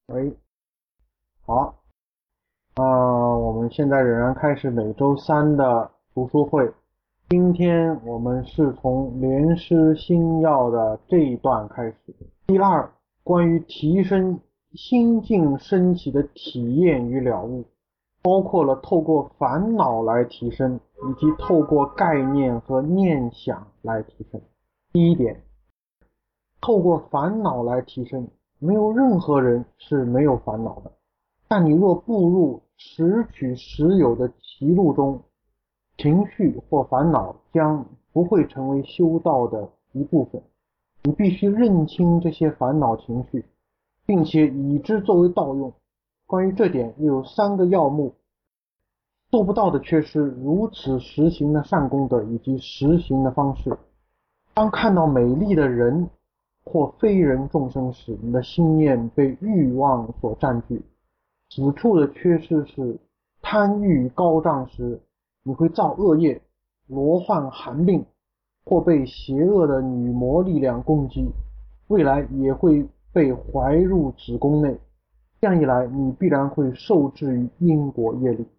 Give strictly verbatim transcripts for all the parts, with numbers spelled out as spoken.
喂，好，呃，我们现在仍然开始每周三的读书会。今天我们是从《莲师心要》的这一段开始。第二，关于提升心境升起的体验与了悟，包括了透过烦恼来提升，以及透过概念和念想来提升。第一点，透过烦恼来提升，没有任何人是没有烦恼的。但你若步入时取时有的歧路中，情绪或烦恼将不会成为修道的一部分。你必须认清这些烦恼情绪，并且以之作为道用。关于这点，又有三个要目：做不到的却是如此实行的善功德以及实行的方式。当看到美丽的人或非人众生时，你的心念被欲望所占据。此处的缺失是贪欲高涨时，你会造恶业，罗患寒病，或被邪恶的女魔力量攻击，未来也会被怀入子宫内。这样一来，你必然会受制于因果业力。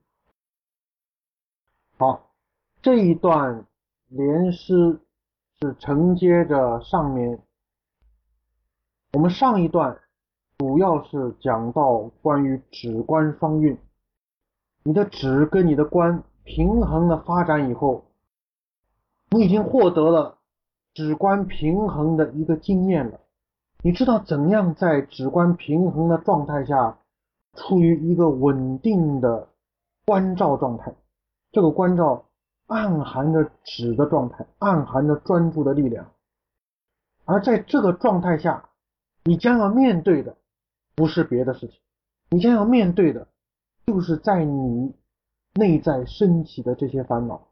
好，这一段莲诗是承接着上面，我们上一段主要是讲到关于止观双运。你的止跟你的观平衡的发展以后，你已经获得了止观平衡的一个经验了。你知道怎样在止观平衡的状态下处于一个稳定的观照状态。这个观照暗含着止的状态，暗含着专注的力量。而在这个状态下，你将要面对的不是别的事情，你将要面对的就是在你内在升起的这些烦恼。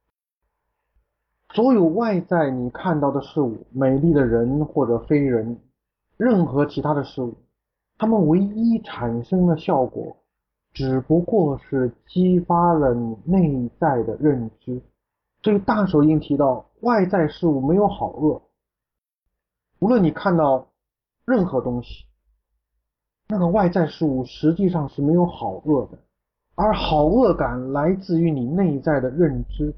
所有外在你看到的事物，美丽的人或者非人，任何其他的事物，它们唯一产生的效果只不过是激发了你内在的认知。所以大手印提到，外在事物没有好恶，无论你看到任何东西，那个外在事物实际上是没有好恶的，而好恶感来自于你内在的认知。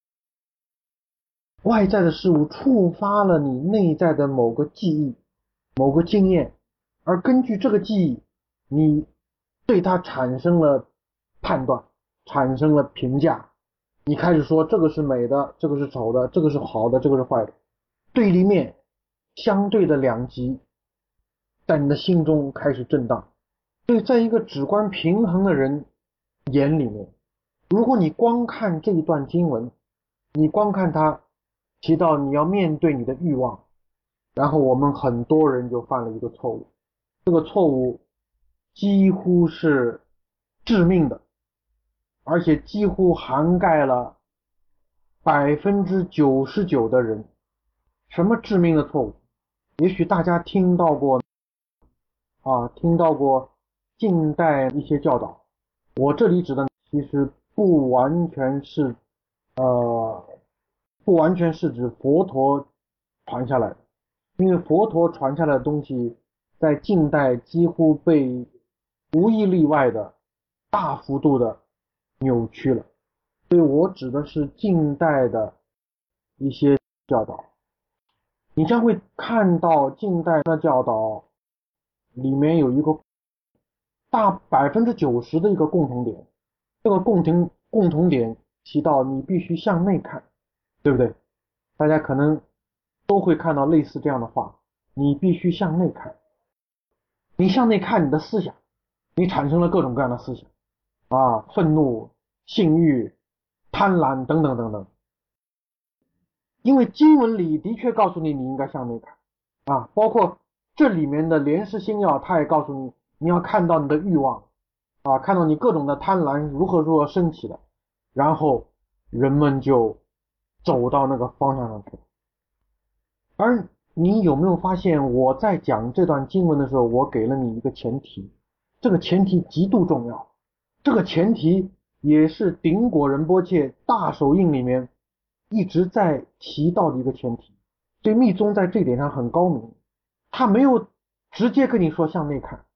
外在的事物触发了你内在的某个记忆，某个经验，而根据这个记忆，你对它产生了判断，产生了评价。你开始说这个是美的，这个是丑的，这个是好的，这个是坏的。对立面，相对的两极在你的心中开始震荡。所以在一个止观平衡的人眼里面，如果你光看这一段经文，你光看它提到你要面对你的欲望，然后我们很多人就犯了一个错误。这个错误几乎是致命的，而且几乎涵盖了百分之九十九的人。什么致命的错误？也许大家听到过啊，听到过近代一些教导。我这里指的其实不完全是呃不完全是指佛陀传下来的，因为佛陀传下来的东西在近代几乎被无一例外的大幅度的扭曲了。所以我指的是近代的一些教导。你将会看到近代的教导里面有一个大百分之九十的一个共同点。这个共同共同点提到你必须向内看，对不对？大家可能都会看到类似这样的话，你必须向内看。你向内看你的思想，你产生了各种各样的思想啊，愤怒、性欲、贪婪等等等等。因为经文里的确告诉你你应该向内看啊，包括这里面的莲师心要，他也告诉你你要看到你的欲望啊，看到你各种的贪婪如何如何升起的，然后人们就走到那个方向上去。而你有没有发现，我在讲这段经文的时候，我给了你一个前提，这个前提极度重要，这个前提也是顶果仁波切大手印里面一直在提到的一个前提。所以密宗在这一点上很高明，他没有直接跟你说向内看，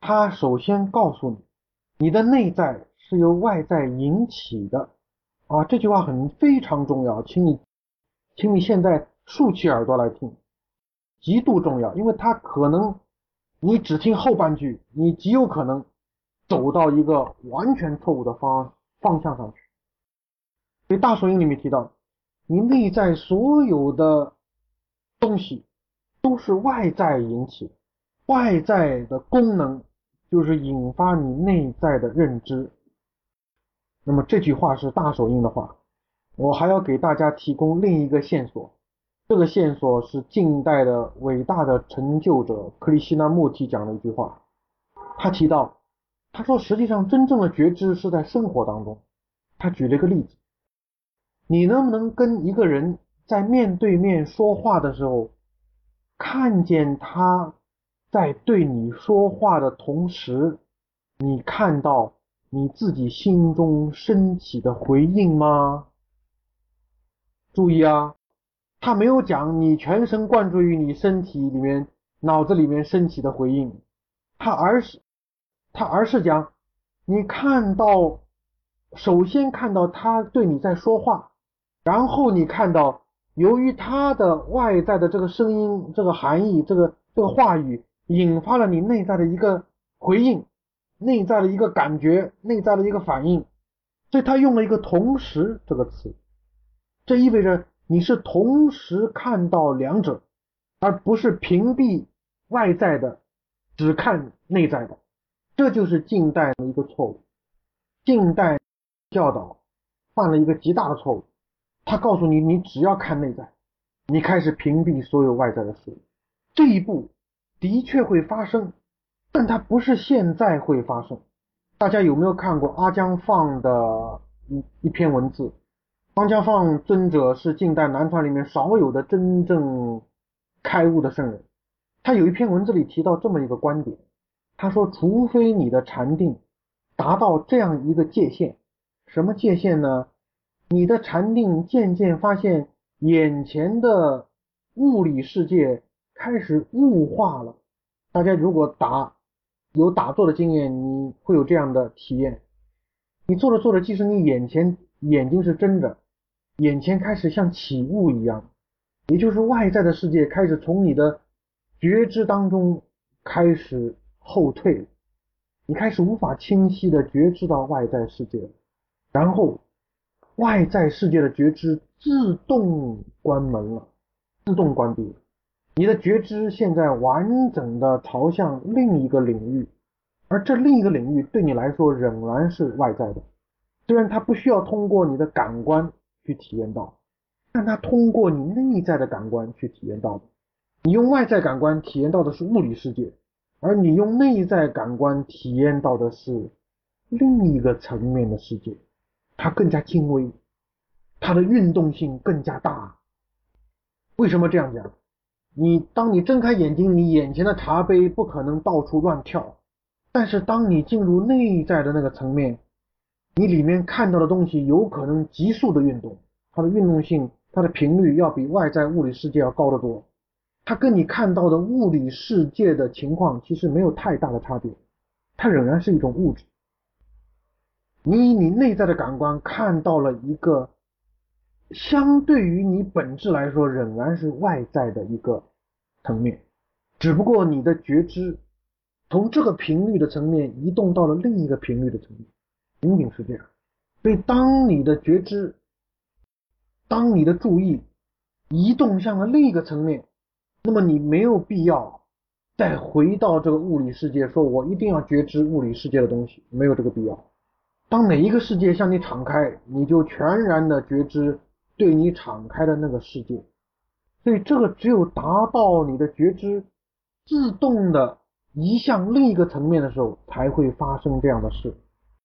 它首先告诉你，你的内在是由外在引起的啊，这句话很非常重要，请你，请你现在竖起耳朵来听，极度重要，因为它可能你只听后半句，你极有可能走到一个完全错误的方方向上去。所以大手印里面提到，你内在所有的东西都是外在引起，外在的功能就是引发你内在的认知。那么这句话是大手印的话，我还要给大家提供另一个线索，这个线索是近代的伟大的成就者克里希那穆提讲的一句话。他提到，他说实际上真正的觉知是在生活当中。他举了一个例子，你能不能跟一个人在面对面说话的时候，看见他在对你说话的同时，你看到你自己心中升起的回应吗？注意啊，他没有讲你全神贯注于你身体里面、脑子里面升起的回应，他而是他而是讲你看到，首先看到他对你在说话，然后你看到由于他的外在的这个声音、这个含义、这个这个话语，引发了你内在的一个回应，内在的一个感觉，内在的一个反应，所以他用了一个同时这个词，这意味着你是同时看到两者，而不是屏蔽外在的，只看内在的。这就是近代的一个错误，近代教导犯了一个极大的错误，他告诉你，你只要看内在，你开始屏蔽所有外在的事物。这一步的确会发生，但它不是现在会发生。大家有没有看过阿姜放的一一篇文字？阿姜放尊者是近代南传里面少有的真正开悟的圣人，他有一篇文字里提到这么一个观点，他说除非你的禅定达到这样一个界限，什么界限呢？你的禅定渐渐发现眼前的物理世界开始物化了。大家如果打有打坐的经验，你会有这样的体验，你做着做着，即使你眼前眼睛是睁着，眼前开始像起雾一样，也就是外在的世界开始从你的觉知当中开始后退了，你开始无法清晰的觉知到外在世界，然后外在世界的觉知自动关门了，自动关闭了，你的觉知现在完整的朝向另一个领域，而这另一个领域对你来说仍然是外在的，虽然它不需要通过你的感官去体验到，但它通过你内在的感官去体验到的。你用外在感官体验到的是物理世界，而你用内在感官体验到的是另一个层面的世界，它更加精微，它的运动性更加大。为什么这样讲？你当你睁开眼睛，你眼前的茶杯不可能到处乱跳，但是当你进入内在的那个层面，你里面看到的东西有可能急速的运动，它的运动性，它的频率要比外在物理世界要高得多，它跟你看到的物理世界的情况其实没有太大的差别，它仍然是一种物质。你以你内在的感官看到了一个相对于你本质来说仍然是外在的一个层面，只不过你的觉知从这个频率的层面移动到了另一个频率的层面，仅仅是这样。所以当你的觉知，当你的注意移动向了另一个层面，那么你没有必要再回到这个物理世界，说我一定要觉知物理世界的东西，没有这个必要。当哪一个世界向你敞开，你就全然的觉知对你敞开的那个世界。所以这个只有达到你的觉知自动的移向另一个层面的时候，才会发生这样的事。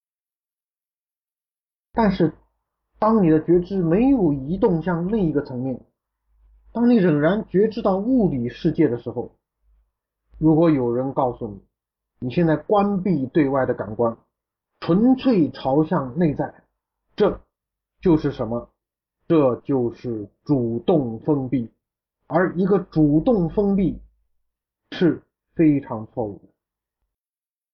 但是当你的觉知没有移动向另一个层面，当你仍然觉知到物理世界的时候，如果有人告诉你，你现在关闭对外的感官，纯粹朝向内在，这就是什么？这就是主动封闭。而一个主动封闭是非常错误的。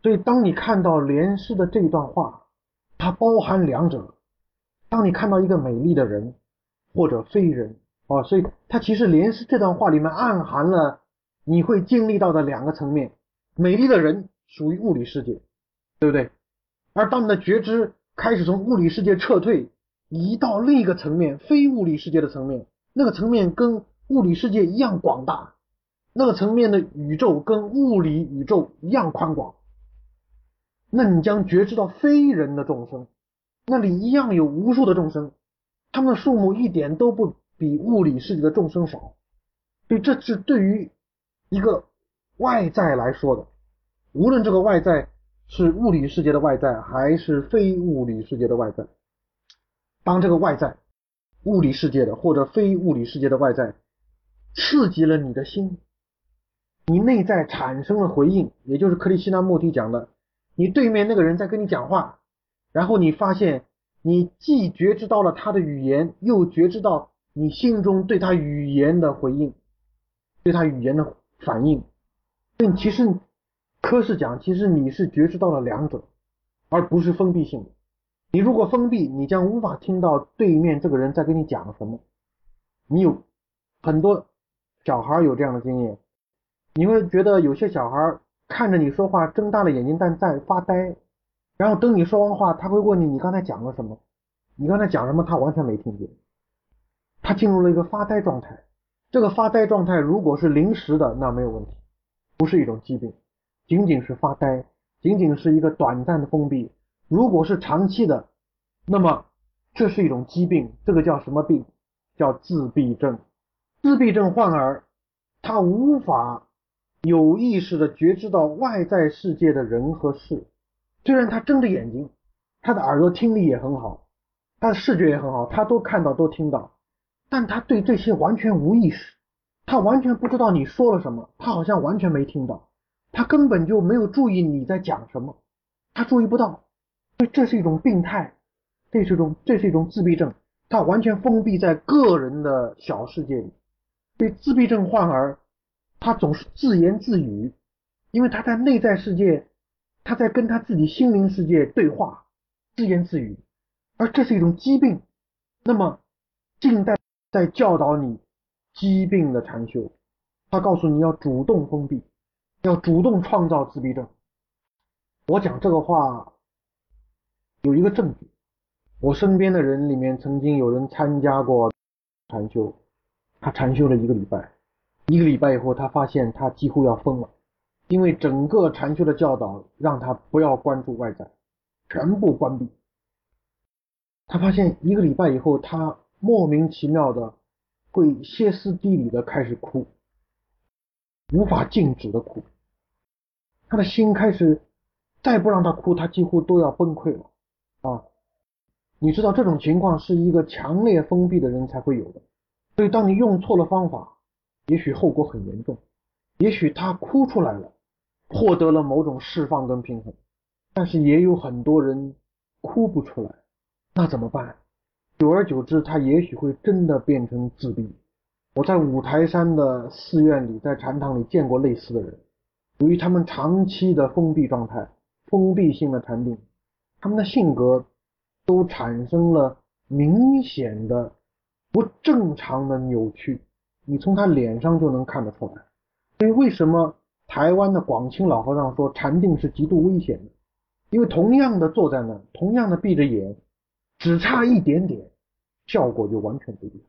所以当你看到莲师的这段话，它包含两者。当你看到一个美丽的人或者非人啊，所以它其实莲师这段话里面暗含了你会经历到的两个层面。美丽的人属于物理世界，对不对？而当你的觉知开始从物理世界撤退，移到另一个层面，非物理世界的层面，那个层面跟物理世界一样广大，那个层面的宇宙跟物理宇宙一样宽广，那你将觉知到非人的众生，那里一样有无数的众生，他们的数目一点都不比物理世界的众生少。所以这是对于一个外在来说的，无论这个外在是物理世界的外在还是非物理世界的外在，当这个外在物理世界的或者非物理世界的外在刺激了你的心，你内在产生了回应，也就是克里希那穆提讲的，你对面那个人在跟你讲话，然后你发现你既觉知到了他的语言，又觉知到你心中对他语言的回应，对他语言的反应。所以其实科是讲，其实你是觉知到了两者，而不是封闭性的。你如果封闭，你将无法听到对面这个人在跟你讲什么。你有很多小孩有这样的经验，你会觉得有些小孩看着你说话睁大了眼睛但在发呆，然后等你说完话他会问你你刚才讲了什么，你刚才讲什么他完全没听见，他进入了一个发呆状态。这个发呆状态如果是临时的那没有问题，不是一种疾病，仅仅是发呆，仅仅是一个短暂的封闭。如果是长期的，那么这是一种疾病，这个叫什么病？叫自闭症。自闭症患儿他无法有意识的觉知到外在世界的人和事，虽然他睁着眼睛，他的耳朵听力也很好，他的视觉也很好，他都看到都听到，但他对这些完全无意识，他完全不知道你说了什么，他好像完全没听到，他根本就没有注意你在讲什么，他注意不到。所以这是一种病态，这是一种这是一种自闭症，他完全封闭在个人的小世界里。所以自闭症患儿他总是自言自语，因为他在内在世界，他在跟他自己心灵世界对话，自言自语，而这是一种疾病。那么近代在教导你疾病的禅修，他告诉你要主动封闭，要主动创造自闭症。我讲这个话有一个证据，我身边的人里面曾经有人参加过禅修，他禅修了一个礼拜，一个礼拜以后他发现他几乎要疯了，因为整个禅修的教导让他不要关注外在，全部关闭。他发现一个礼拜以后他莫名其妙的会歇斯底里的开始哭，无法静止的哭，他的心开始再不让他哭他几乎都要崩溃了啊！你知道这种情况是一个强烈封闭的人才会有的，所以当你用错了方法，也许后果很严重，也许他哭出来了，获得了某种释放跟平衡，但是也有很多人哭不出来，那怎么办？久而久之他也许会真的变成自闭。我在五台山的寺院里，在禅堂里见过类似的人，由于他们长期的封闭状态，封闭性的禅定，他们的性格都产生了明显的不正常的扭曲，你从他脸上就能看得出来。所以为什么台湾的广清老和尚说禅定是极度危险的？因为同样的坐在那，同样的闭着眼，只差一点点，效果就完全不一样。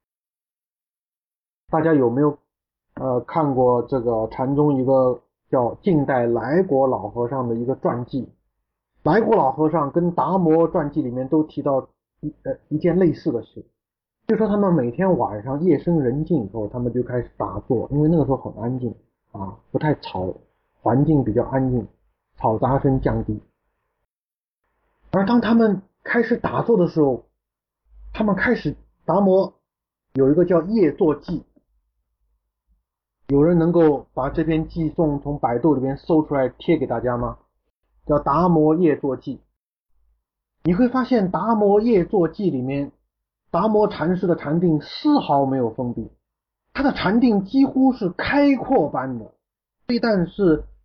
大家有没有呃看过这个禅宗一个叫近代来国老和尚的一个传记？来国老和尚跟达摩传记里面都提到一呃一件类似的事，就说他们每天晚上夜深人静以后，他们就开始打坐，因为那个时候很安静啊，不太吵，环境比较安静，嘈杂声降低。而当他们开始打坐的时候，他们开始达摩有一个叫夜坐记，有人能够把这篇记诵从百度里面搜出来贴给大家吗？叫达摩夜坐记。你会发现达摩夜坐记里面，达摩禅师的禅定丝毫没有封闭，他的禅定几乎是开阔般的，非但是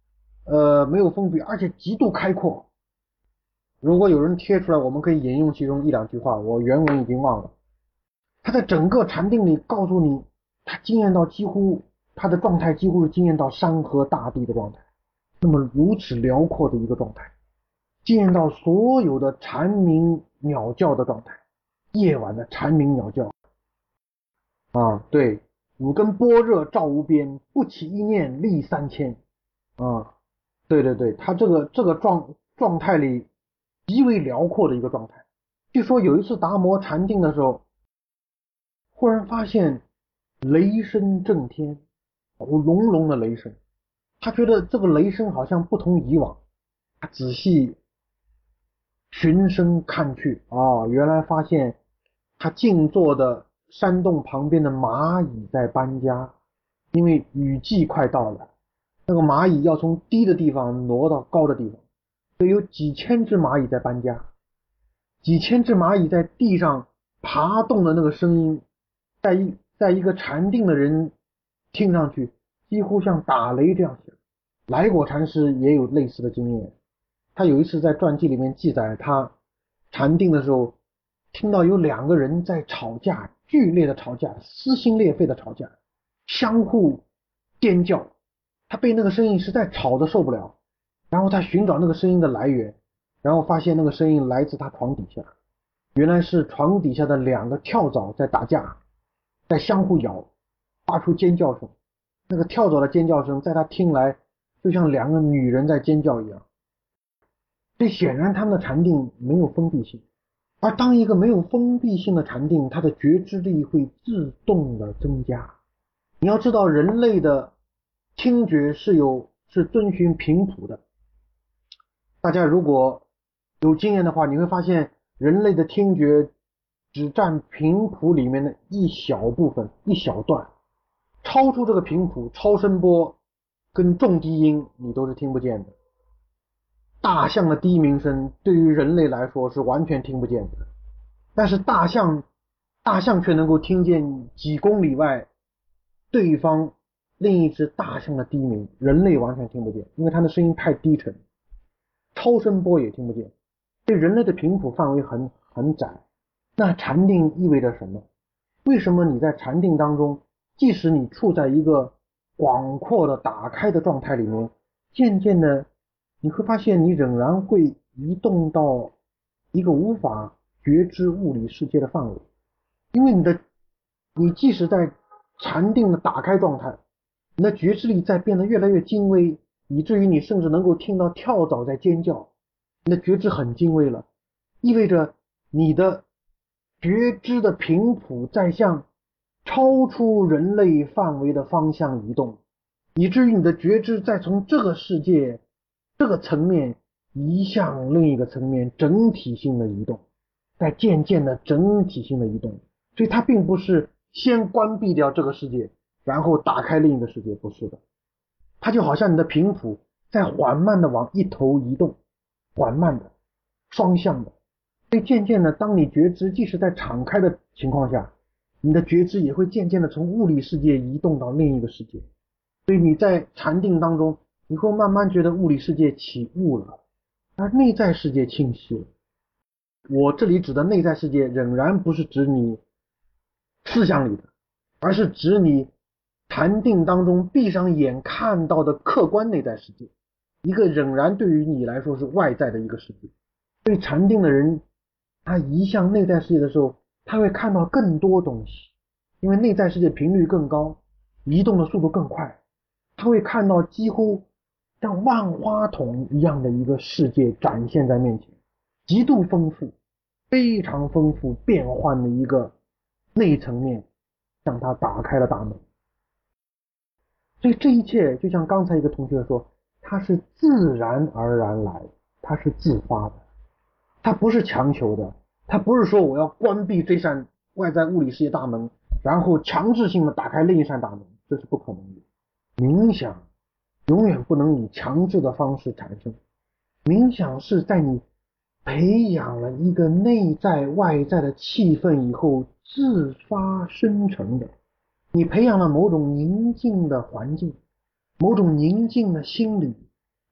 呃没有封闭，而且极度开阔。如果有人贴出来，我们可以引用其中一两句话，我原文已经忘了。他在整个禅定里告诉你，他经验到几乎他的状态几乎是经验到山河大地的状态，那么如此辽阔的一个状态，经验到所有的蝉鸣鸟叫的状态，夜晚的蝉鸣鸟叫啊，对，五根般若照无边，不起一念立三千啊，对对对，他这个这个状状态里极为辽阔的一个状态。据说有一次达摩禅定的时候，忽然发现雷声震天，隆隆的雷声，他觉得这个雷声好像不同以往，他仔细循声看去，哦，原来发现他静坐的山洞旁边的蚂蚁在搬家，因为雨季快到了，那个蚂蚁要从低的地方挪到高的地方，所以有几千只蚂蚁在搬家，几千只蚂蚁在地上爬动的那个声音，在一在一个禅定的人听上去几乎像打雷这样响。来果禅师也有类似的经验，他有一次在传记里面记载，他禅定的时候听到有两个人在吵架，剧烈的吵架，撕心裂肺的吵架，相互尖叫，他被那个声音实在吵得受不了，然后他寻找那个声音的来源，然后发现那个声音来自他床底下，原来是床底下的两个跳蚤在打架，在相互咬，发出尖叫声，那个跳蚤的尖叫声在他听来就像两个女人在尖叫一样。所以显然他们的禅定没有封闭性，而当一个没有封闭性的禅定，它的觉知力会自动的增加。你要知道，人类的听觉是有是遵循频谱的，大家如果有经验的话，你会发现人类的听觉只占频谱里面的一小部分，一小段，超出这个频谱，超声波跟重低音你都是听不见的。大象的低鸣声对于人类来说是完全听不见的，但是大象大象却能够听见几公里外对方另一只大象的低鸣，人类完全听不见，因为它的声音太低沉，超声波也听不见，所以人类的频谱范围很很窄。那禅定意味着什么？为什么你在禅定当中，即使你处在一个广阔的打开的状态里面，渐渐的你会发现你仍然会移动到一个无法觉知物理世界的范围，因为你的你即使在禅定的打开状态，你的觉知力在变得越来越精微，以至于你甚至能够听到跳蚤在尖叫，你的觉知很精微了，意味着你的觉知的频谱在向超出人类范围的方向移动，以至于你的觉知在从这个世界这个层面移向另一个层面，整体性的移动，在渐渐的整体性的移动。所以它并不是先关闭掉这个世界然后打开另一个世界，不是的，它就好像你的频谱在缓慢的往一头移动，缓慢的双向的。所以渐渐的，当你觉知即使在敞开的情况下，你的觉知也会渐渐的从物理世界移动到另一个世界。所以你在禅定当中，你会慢慢觉得物理世界起雾了，而内在世界清晰了。我这里指的内在世界仍然不是指你思想里的，而是指你禅定当中闭上眼看到的客观内在世界，一个仍然对于你来说是外在的一个世界。所以禅定的人他移向内在世界的时候，他会看到更多东西，因为内在世界频率更高，移动的速度更快，他会看到几乎像万花筒一样的一个世界展现在面前，极度丰富，非常丰富变幻的一个内层面向他打开了大门。所以这一切就像刚才一个同学说，它是自然而然来，它是自发的，它不是强求的，它不是说我要关闭这扇外在物理世界大门然后强制性的打开另一扇大门，这是不可能的。冥想永远不能以强制的方式产生，冥想是在你培养了一个内在外在的气氛以后自发生成的。你培养了某种宁静的环境，某种宁静的心理，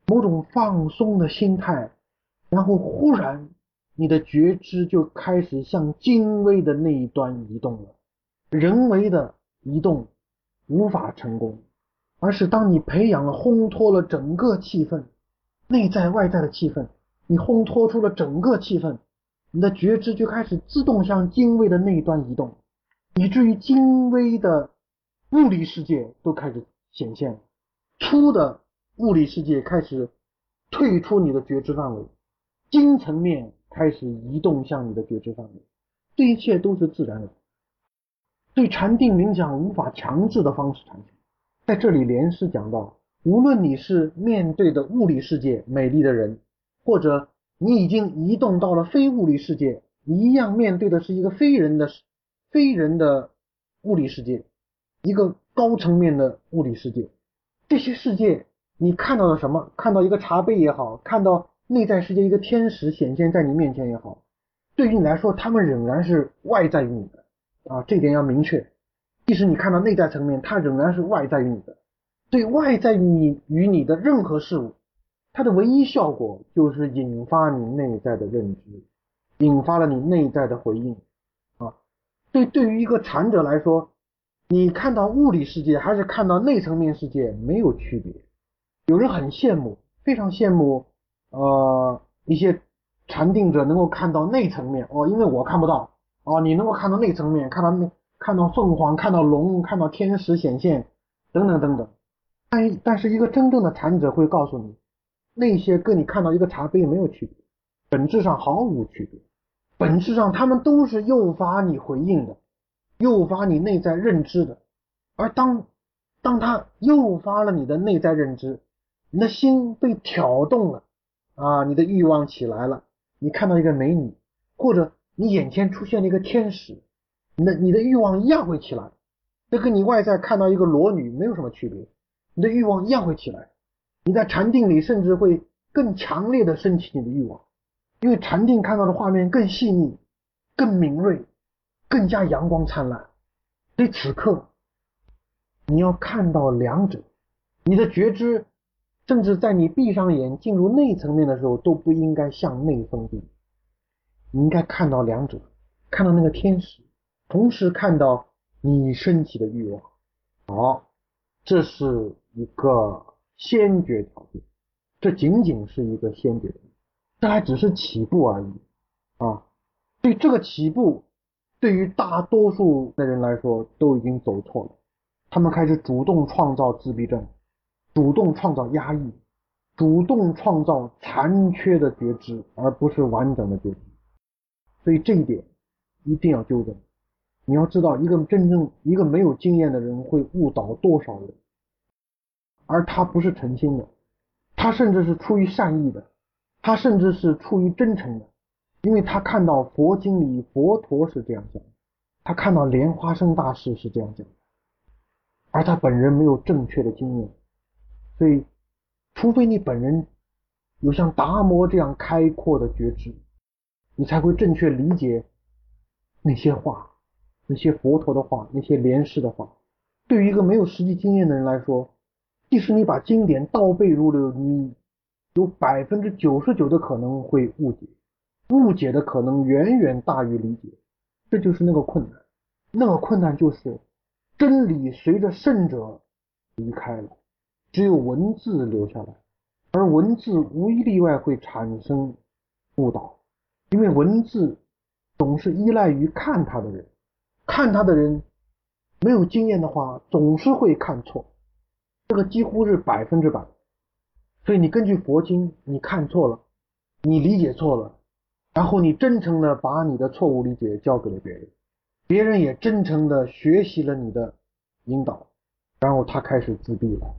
某种放松的心态，然后忽然你的觉知就开始向精微的那一端移动了。人为的移动无法成功，而是当你培养了烘托了整个气氛，内在外在的气氛，你烘托出了整个气氛，你的觉知就开始自动向精微的那一端移动，以至于精微的物理世界都开始显现了，粗的物理世界开始退出你的觉知范围，精层面开始移动向你的觉知范围，这一切都是自然的。对禅定冥想无法强制的方式产生。在这里莲师讲到，无论你是面对的物理世界美丽的人，或者你已经移动到了非物理世界，你一样面对的是一个非人的非人的物理世界，一个高层面的物理世界。这些世界你看到了什么？看到一个茶杯也好，看到内在世界一个天使显现在你面前也好，对于你来说他们仍然是外在于你的啊，这点要明确。即使你看到内在层面，它仍然是外在于你的。对外在于你与你的任何事物，它的唯一效果就是引发你内在的认知，引发了你内在的回应啊。对对于一个禅者来说，你看到物理世界还是看到内层面世界没有区别。有人很羡慕，非常羡慕呃一些禅定者能够看到内层面哦，因为我看不到哦，你能够看到内层面，看到内看到凤凰，看到龙，看到天使显现等等等等。但但是一个真正的禅者会告诉你，那些跟你看到一个茶杯没有区别，本质上毫无区别，本质上他们都是诱发你回应的，诱发你内在认知的。而当当它诱发了你的内在认知，你的心被挑动了啊，你的欲望起来了，你看到一个美女，或者你眼前出现了一个天使，你的你的欲望一样会起来。这跟你外在看到一个裸女没有什么区别，你的欲望一样会起来。你在禅定里甚至会更强烈的升起你的欲望，因为禅定看到的画面更细腻，更敏锐，更加阳光灿烂。所以此刻你要看到两者，你的觉知甚至在你闭上眼进入内层面的时候都不应该向内封闭，你应该看到两者，看到那个天使，同时看到你升起的欲望。好，这是一个先决条件，这仅仅是一个先决条件，这还只是起步而已啊！对这个起步，对于大多数的人来说都已经走错了，他们开始主动创造自闭症，主动创造压抑，主动创造残缺的觉知，而不是完整的觉知。所以这一点一定要纠正。你要知道，一个真正一个没有经验的人会误导多少人，而他不是诚心的，他甚至是出于善意的，他甚至是出于真诚的，因为他看到佛经里佛陀是这样讲的，他看到莲花生大师是这样讲的，而他本人没有正确的经验。所以除非你本人有像达摩这样开阔的觉知，你才会正确理解那些话，那些佛陀的话，那些莲师的话。对于一个没有实际经验的人来说，即使你把经典倒背如流，你有百分之九十九的可能会误解，误解的可能远远大于理解。这就是那个困难，那个困难就是真理随着圣者离开了，只有文字留下来，而文字无一例外会产生误导，因为文字总是依赖于看它的人，看它的人没有经验的话总是会看错，这个几乎是百分之百。所以你根据佛经，你看错了，你理解错了，然后你真诚的把你的错误理解交给了别人，别人也真诚的学习了你的引导，然后他开始自闭了。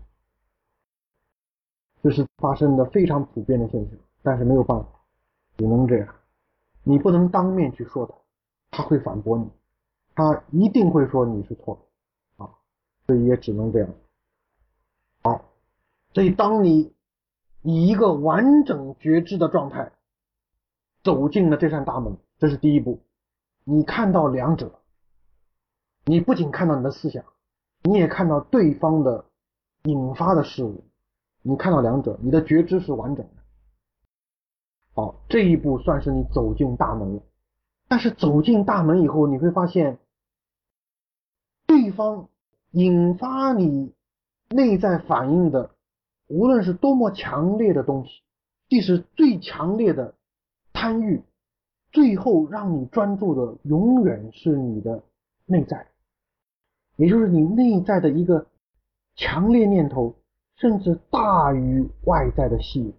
这是发生的非常普遍的现象，但是没有办法，只能这样。你不能当面去说他，他会反驳你，他一定会说你是错的啊，所以也只能这样。好，所以当你以一个完整觉知的状态走进了这扇大门，这是第一步。你看到两者，你不仅看到你的思想，你也看到对方的引发的事物， 你看到两者，你的觉知是完整的。好，这一步算是你走进大门了。但是走进大门以后，你会发现对方引发你内在反应的，无论是多么强烈的东西，即使最强烈的贪欲，最后让你专注的永远是你的内在，也就是你内在的一个强烈念头，甚至大于外在的吸引。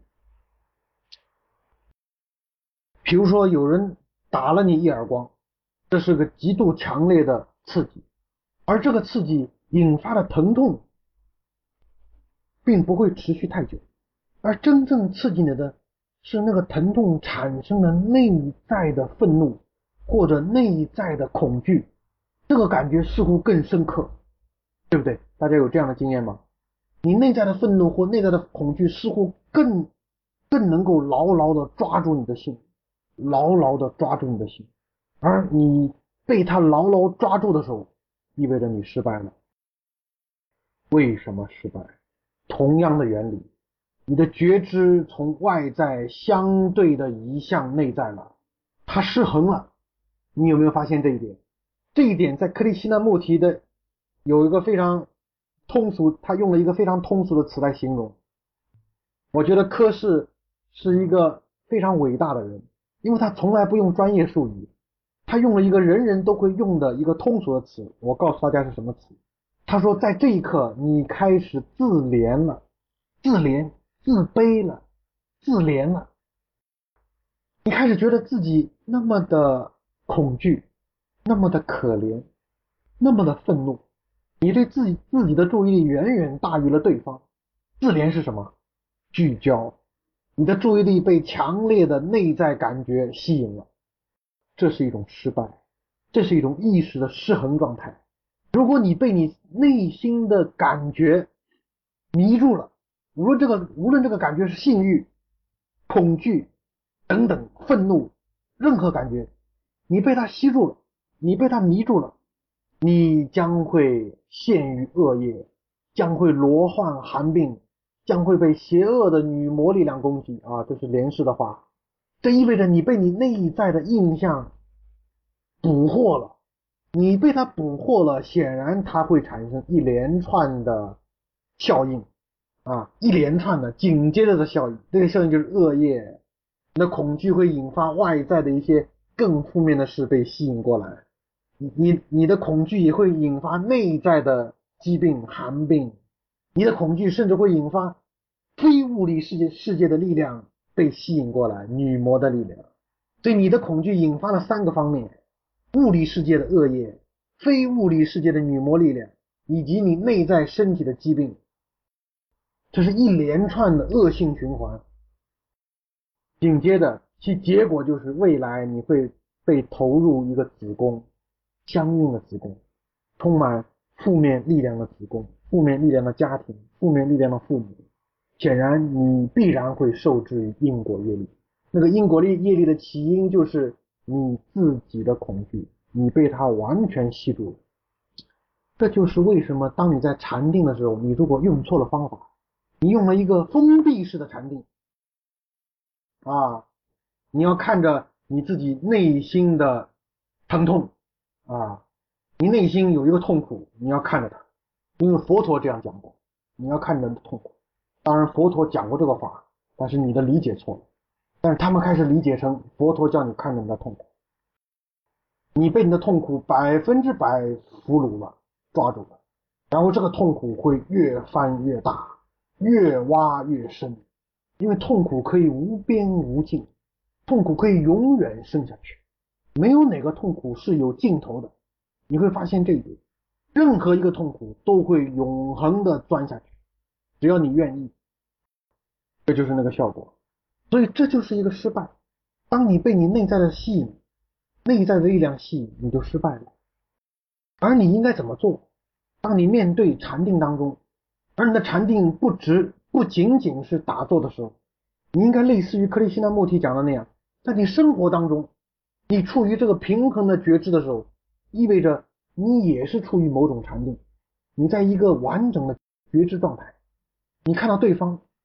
比如说有人打了你一耳光，这是个极度强烈的刺激，而这个刺激引发的疼痛并不会持续太久，而真正刺激你的是那个疼痛产生的内在的愤怒或者内在的恐惧，这个感觉似乎更深刻，对不对？大家有这样的经验吗？你内在的愤怒或内在的恐惧似乎更更能够牢牢的抓住你的心，牢牢的抓住你的心，而你被它牢牢抓住的时候，意味着你失败了。为什么失败？同样的原理，你的觉知从外在相对的移向内在了，它失衡了。你有没有发现这一点？这一点在克里希那穆提的有一个非常通俗，他用了一个非常通俗的词来形容。我觉得科氏是一个非常伟大的人，因为他从来不用专业术语，他用了一个人人都会用的一个通俗的词。我告诉大家是什么词。他说在这一刻你开始自怜了，自怜自卑了，自怜了，你开始觉得自己那么的恐惧，那么的可怜，那么的愤怒，你对自己自己的注意力远远大于了对方。自怜是什么？聚焦，你的注意力被强烈的内在感觉吸引了，这是一种失败，这是一种意识的失衡状态。如果你被你内心的感觉迷住了，无论这个无论这个感觉是性欲、恐惧等等，愤怒，任何感觉，你被它吸住了，你被它迷住了，你将会陷于恶业，将会罗患寒病，将会被邪恶的女魔力量攻击啊！这是莲师的话。这意味着你被你内在的印象捕获了，你被它捕获了，显然它会产生一连串的效应啊，一连串的紧接着的效应。这个效应就是恶业，你的恐惧会引发外在的一些更负面的事被吸引过来，你你你的恐惧也会引发内在的疾病、寒病，你的恐惧甚至会引发非物理世界世界的力量被吸引过来，女魔的力量。所以你的恐惧引发了三个方面：物理世界的恶业，非物理世界的女魔力量，以及你内在身体的疾病。这是一连串的恶性循环。紧接着其结果就是未来你会被投入一个子宫，相应的子宫，充满负面力量的子宫，负面力量的家庭，负面力量的父母。显然你必然会受制于因果业力，那个因果业力的起因就是你自己的恐惧，你被它完全吸住了。这就是为什么当你在禅定的时候，你如果用错了方法，你用了一个封闭式的禅定啊，你要看着你自己内心的疼痛啊，你内心有一个痛苦，你要看着它，因为佛陀这样讲过，你要看着痛苦。当然佛陀讲过这个法，但是你的理解错了，但是他们开始理解成佛陀叫你看着你的痛苦，你被你的痛苦百分之百俘虏了，抓住了，然后这个痛苦会越翻越大，越挖越深，因为痛苦可以无边无尽，痛苦可以永远生下去，没有哪个痛苦是有尽头的，你会发现这一点，任何一个痛苦都会永恒的钻下去，只要你愿意。这就是那个效果。所以这就是一个失败。当你被你内在的吸引，内在的力量吸引，你就失败了。而你应该怎么做？当你面对禅定当中，而你的禅定不只不仅仅是打坐的时候，你应该类似于克里希那穆提讲的那样，在你生活当中，你处于这个平衡的觉知的时候，意味着你也是处于某种禅定，你在一个完整的觉知状态，你看到对方，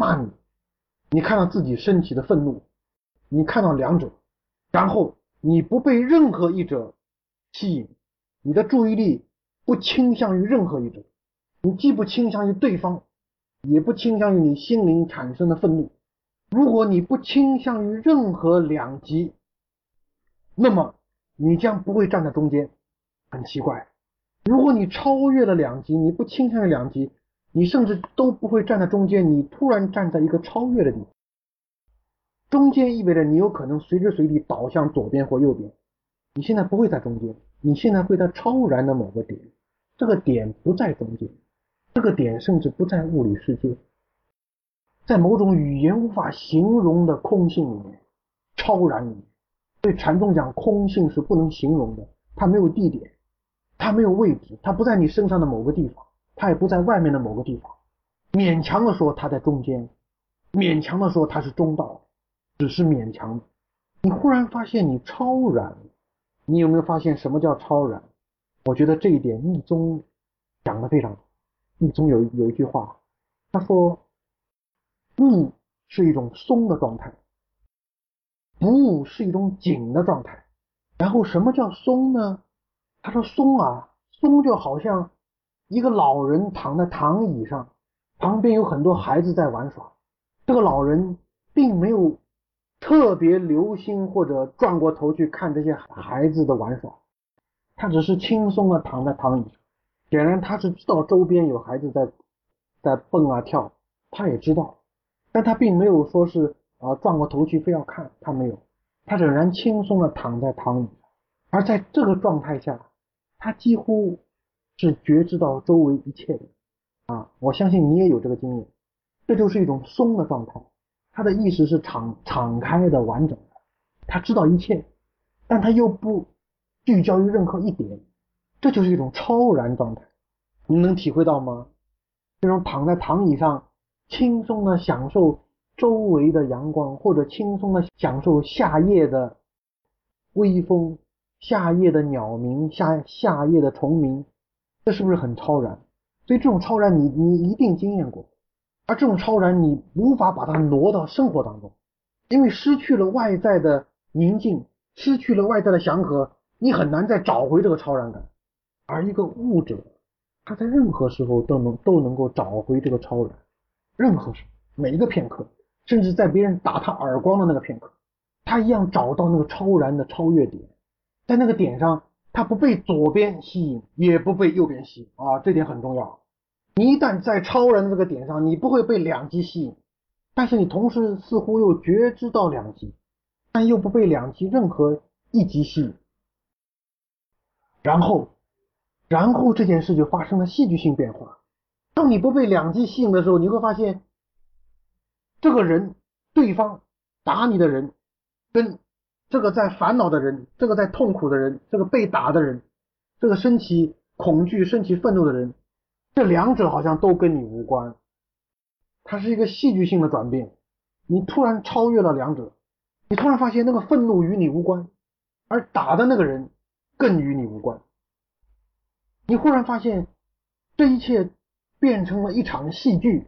骂你，你看到自己升起的愤怒，你看到两者，然后你不被任何一者吸引，你的注意力不倾向于任何一者，你既不倾向于对方，也不倾向于你心灵产生的愤怒。如果你不倾向于任何两极，那么你将不会站在中间。很奇怪，如果你超越了两极，你不倾向于两极，你甚至都不会站在中间，你突然站在一个超越的地方。中间意味着你有可能随时随地倒向左边或右边，你现在不会在中间，你现在会在超然的某个点，这个点不在中间，这个点甚至不在物理世界，在某种语言无法形容的空性里面，超然里面。对禅宗讲，空性是不能形容的，它没有地点，它没有位置，它不在你身上的某个地方，它也不在外面的某个地方。勉强的说它在中间，勉强的说它是中道，只是勉强的。你忽然发现你超然，你有没有发现什么叫超然？我觉得这一点密宗讲得非常好。密宗有有一句话，他说悟是一种松的状态，不悟是一种紧的状态。然后什么叫松呢？他说松啊，松就好像一个老人躺在躺椅上，旁边有很多孩子在玩耍，这个老人并没有特别留心或者转过头去看这些孩子的玩耍，他只是轻松的躺在躺椅上。显然他是知道周边有孩子在在蹦啊跳，他也知道，但他并没有说是啊、呃、转过头去非要看，他没有，他仍然轻松的躺在躺椅上。而在这个状态下，他几乎是觉知到周围一切的啊！我相信你也有这个经验，这就是一种松的状态，他的意识是敞敞开的、完整的，他知道一切，但他又不聚焦于任何一点，这就是一种超然状态。你能体会到吗？这种躺在躺椅上轻松的享受周围的阳光，或者轻松的享受夏夜的微风，夏夜的鸟鸣，夏夏夜的虫鸣，这是不是很超然？所以这种超然你你一定经验过，而这种超然你无法把它挪到生活当中，因为失去了外在的宁静，失去了外在的祥和，你很难再找回这个超然感。而一个悟者，他在任何时候都能都能够找回这个超然，任何时候，每一个片刻，甚至在别人打他耳光的那个片刻，他一样找到那个超然的超越点，在那个点上，他不被左边吸引，也不被右边吸引啊，这点很重要。你一旦在超然的这个点上，你不会被两极吸引，但是你同时似乎又觉知到两极，但又不被两极任何一极吸引。然后然后这件事就发生了戏剧性变化。当你不被两极吸引的时候，你会发现这个人，对方打你的人，跟这个在烦恼的人，这个在痛苦的人，这个被打的人，这个升起恐惧升起愤怒的人，这两者好像都跟你无关。它是一个戏剧性的转变，你突然超越了两者，你突然发现那个愤怒与你无关，而打的那个人更与你无关。你忽然发现这一切变成了一场戏剧，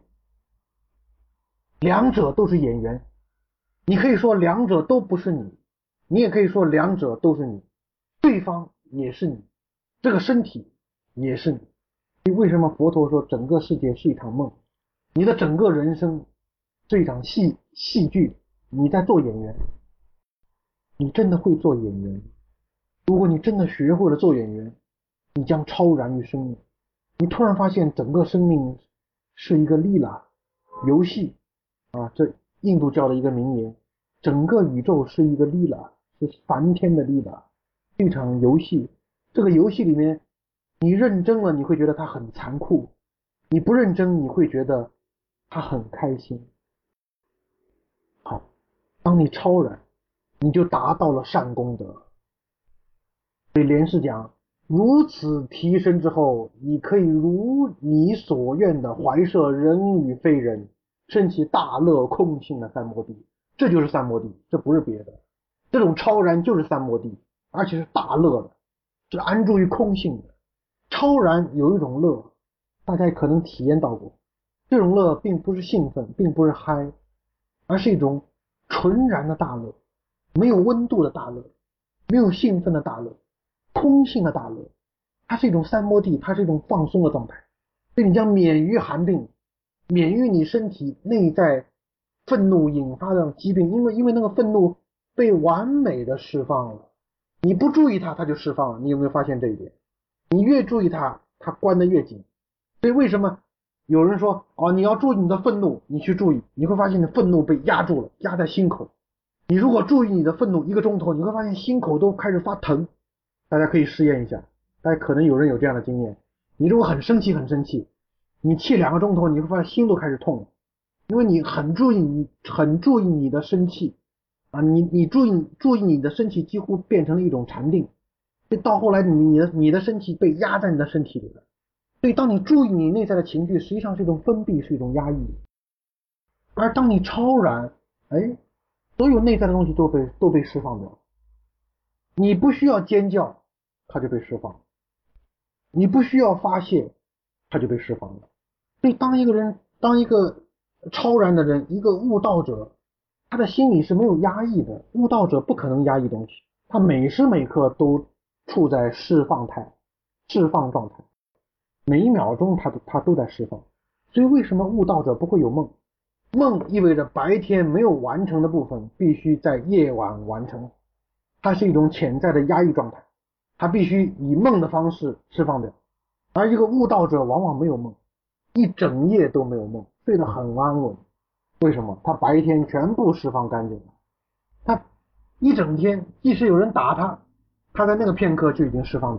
两者都是演员。你可以说两者都不是你，你也可以说两者都是你，对方也是你，这个身体也是你。为什么佛陀说整个世界是一场梦？你的整个人生是一场戏戏剧，你在做演员。你真的会做演员，如果你真的学会了做演员，你将超然于生命。你突然发现整个生命是一个利拉游戏啊，这印度教的一个名言，整个宇宙是一个利拉，是梵天的利拉，一场游戏。这个游戏里面，你认真了你会觉得它很残酷，你不认真你会觉得它很开心。好，当你超然，你就达到了善功德。所以莲师讲，如此提升之后，你可以如你所愿的怀摄人与非人，升起大乐空性的三摩地。这就是三摩地，这不是别的。这种超然就是三摩地，而且是大乐的，是安住于空性的。超然有一种乐，大家可能体验到过， 这种乐并不是兴奋，并不是嗨，而是一种纯然的大乐，没有温度的大乐，没有兴奋的大乐，空性的大乐。它是一种三摩地，它是一种放松的状态，所以你将免于寒病，免于你身体内在愤怒引发的疾病，因为因为那个愤怒被完美的释放了，你不注意它，它就释放了。你有没有发现这一点？你越注意它，它关得越紧。所以为什么有人说哦，你要注意你的愤怒，你去注意，你会发现你的愤怒被压住了，压在心口。你如果注意你的愤怒一个钟头，你会发现心口都开始发疼。大家可以试验一下，大家可能有人有这样的经验。你如果很生气很生气，你气两个钟头，你会发现心都开始痛了，因为你很注意你很注意你的生气啊，你你注意注意你的生气几乎变成了一种禅定，所以到后来你你的你的生气被压在你的身体里了。所以当你注意你内在的情绪，实际上是一种封闭，是一种压抑。而当你超然，哎，所有内在的东西都被都被释放掉，你不需要尖叫，它就被释放；你不需要发泄，它就被释放了。所以当一个人，当一个超然的人，一个悟道者，他的心里是没有压抑的。悟道者不可能压抑东西，他每时每刻都处在释放态、释放状态，每一秒钟他都他都在释放。所以为什么悟道者不会有梦？梦意味着白天没有完成的部分必须在夜晚完成，它是一种潜在的压抑状态，它必须以梦的方式释放掉。而一个悟道者往往没有梦，一整夜都没有梦，睡得很安稳。为什么？他白天全部释放干净了，他一整天即使有人打他，他在那个片刻就已经释放掉；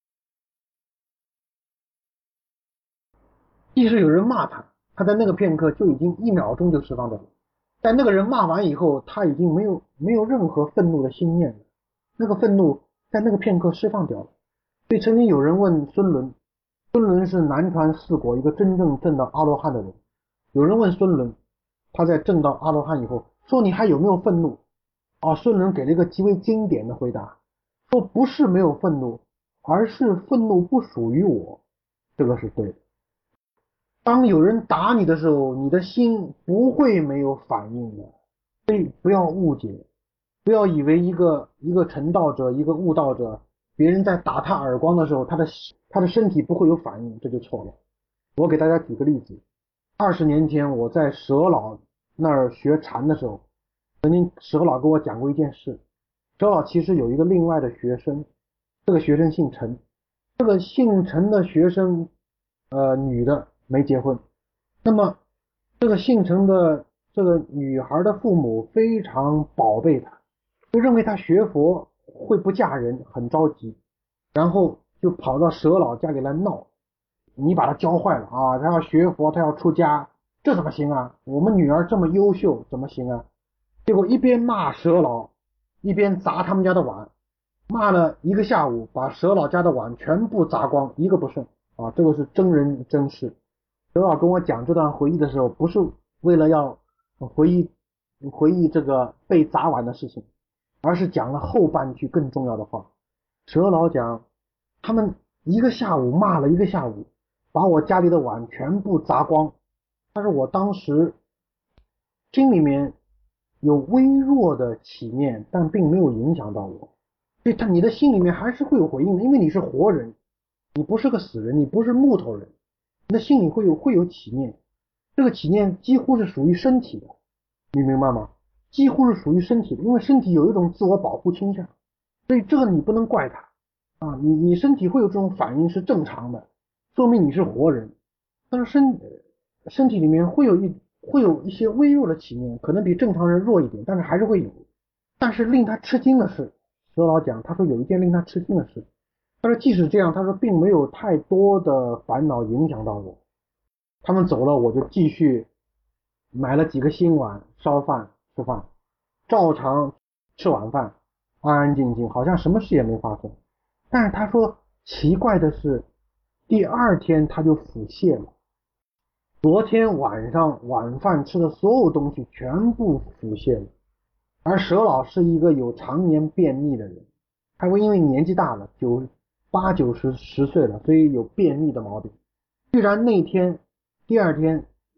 即使有人骂他，他在那个片刻就已经一秒钟就释放掉了。但那个人骂完以后，他已经没有没有任何愤怒的心念了，那个愤怒在那个片刻释放掉了。所以曾经有人问孙伦，孙伦是南传四国一个真正证到阿罗汉的人，有人问孙伦，他在证到阿罗汉以后说你还有没有愤怒啊？孙伦给了一个极为经典的回答，说不是没有愤怒，而是愤怒不属于我。这个是对的。当有人打你的时候，你的心不会没有反应的，所以不要误解，不要以为一个一个成道者，一个悟道者，别人在打他耳光的时候，他的他的身体不会有反应，这就错了。我给大家举个例子，二十年前我在佘老那儿学禅的时候，曾经佘老跟我讲过一件事。佘老其实有一个另外的学生，这个学生姓陈，这个姓陈的学生，呃，女的没结婚。那么这个姓陈的这个女孩的父母非常宝贝她，就认为她学佛会不嫁人，很着急，然后就跑到佘老家里来闹。你把她教坏了啊，她要学佛，她要出家，这怎么行啊？我们女儿这么优秀，怎么行啊？结果一边骂佘老，一边砸他们家的碗，骂了一个下午，把佘老家的碗全部砸光，一个不剩啊！这个是真人真事。佘老跟我讲这段回忆的时候，不是为了要回忆回忆这个被砸碗的事情，而是讲了后半句更重要的话。佘老讲，他们一个下午骂了一个下午，把我家里的碗全部砸光，但是我当时心里面有微弱的起念，但并没有影响到我。所以他你的心里面还是会有回应的，因为你是活人，你不是个死人，你不是木头人，你的心里会有会有起念，这个起念几乎是属于身体的，你明白吗？几乎是属于身体的，因为身体有一种自我保护倾向，所以这个你不能怪他啊，你你身体会有这种反应是正常的，说明你是活人。但是身身体里面会有一会有一些微弱的起念，可能比正常人弱一点，但是还是会有。但是令他吃惊的是，佘老讲，他说有一件令他吃惊的事，他说即使这样，他说并没有太多的烦恼影响到我。他们走了，我就继续买了几个新碗，烧饭吃饭，照常吃晚饭，安安静静，好像什么事也没发生。但是他说奇怪的是，第二天他就腹泻了。昨天晚上晚饭吃的所有东西全部腹泻了。而佘老是一个有常年便秘的人，他会因为年纪大了，九八九十十岁了，所以有便秘的毛病。居然那天第二天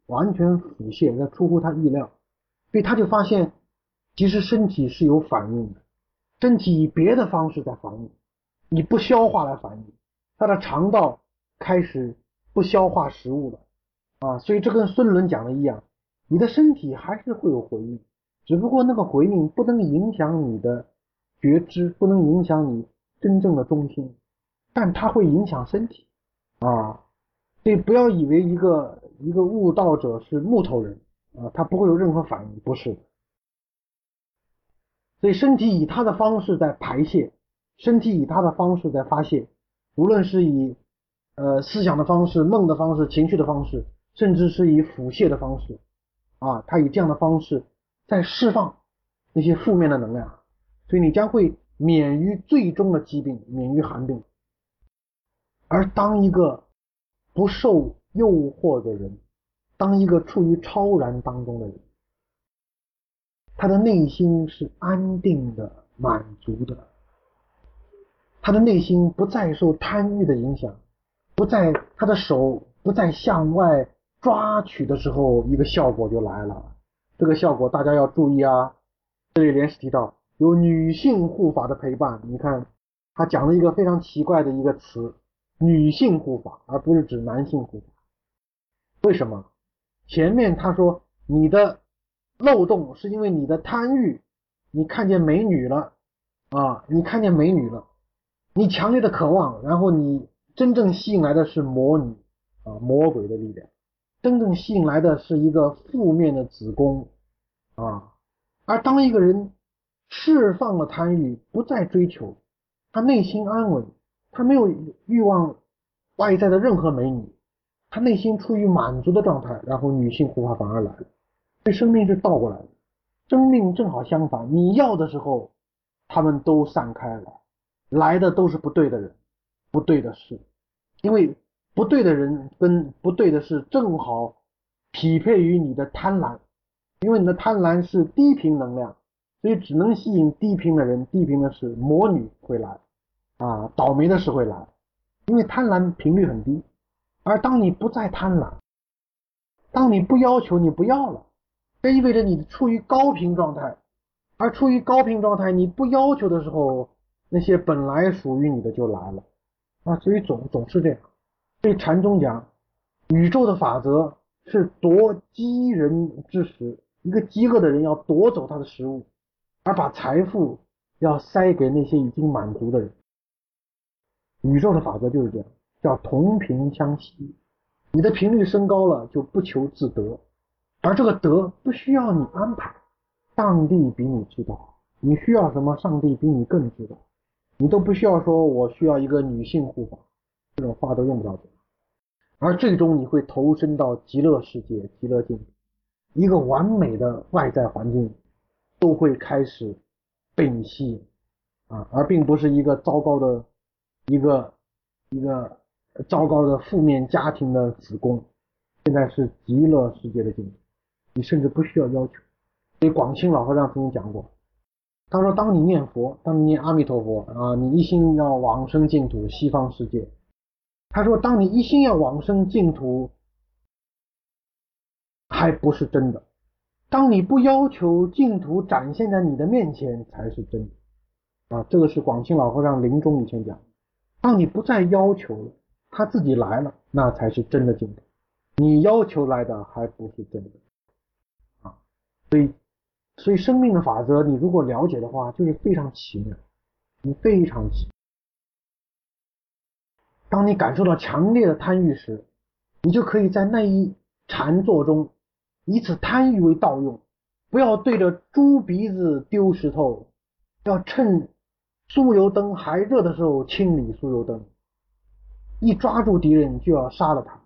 完全腹泻，这出乎他意料，所以他就发现其实身体是有反应的，身体以别的方式在反应，以不消化来反应，他的肠道开始不消化食物了啊，所以这跟孙伦讲的一样，你的身体还是会有回应，只不过那个回应不能影响你的觉知，不能影响你真正的中心，但它会影响身体啊。所以不要以为一个一个悟道者是木头人啊，他不会有任何反应，不是的。所以身体以他的方式在排泄，身体以他的方式在发泄，无论是以呃思想的方式、梦的方式、情绪的方式，甚至是以腹泻的方式啊，他以这样的方式在释放那些负面的能量，所以你将会免于最终的疾病，免于寒病。而当一个不受诱惑的人，当一个处于超然当中的人，他的内心是安定的、满足的，他的内心不再受贪欲的影响，不再他的手不再向外抓取的时候，一个效果就来了。这个效果大家要注意啊！这里莲师提到有女性护法的陪伴，你看他讲了一个非常奇怪的一个词，女性护法，而不是指男性护法。为什么？前面他说你的漏洞是因为你的贪欲，你看见美女了啊，你看见美女了，你强烈的渴望，然后你真正吸引来的是魔女啊，魔鬼的力量，真正吸引来的是一个负面的子宫啊。而当一个人释放了贪欲，不再追求，他内心安稳，他没有欲望外在的任何美女，他内心处于满足的状态，然后女性护法反而来了。所以生命是倒过来的，生命正好相反，你要的时候他们都散开了，来的都是不对的人，不对的事，因为不对的人跟不对的事正好匹配于你的贪婪，因为你的贪婪是低频能量，所以只能吸引低频的人，低频的是魔女会来啊，倒霉的事会来，因为贪婪频率很低。而当你不再贪婪，当你不要求，你不要了，这意味着你处于高频状态，而处于高频状态你不要求的时候，那些本来属于你的就来了啊，所以总总是这样。所以禅宗讲宇宙的法则是夺饥人之食，一个饥饿的人要夺走他的食物，而把财富要塞给那些已经满足的人。宇宙的法则就是这样，叫同频相吸，你的频率升高了就不求自得，而这个得不需要你安排，上帝比你知道，你需要什么上帝比你更知道，你都不需要说我需要一个女性护法，这种话都用不到这，而最终你会投身到极乐世界、极乐境界，一个完美的外在环境都会开始被你吸引啊，而并不是一个糟糕的一个一个糟糕的负面家庭的子宫，现在是极乐世界的境界，你甚至不需要要求。所以广清老和尚曾经讲过，他说当你念佛，当你念阿弥陀佛啊，你一心要往生净土西方世界，他说当你一心要往生净土还不是真的，当你不要求净土展现在你的面前才是真的啊，这个是广清老和尚临终以前讲，当你不再要求了，他自己来了，那才是真的净土，你要求来的还不是真的啊。所以所以生命的法则你如果了解的话，就是非常奇妙，你非常奇妙。当你感受到强烈的贪欲时，你就可以在那一禅坐中以此贪欲为道用，不要对着猪鼻子丢石头，要趁酥油灯还热的时候清理酥油灯，一抓住敌人就要杀了他。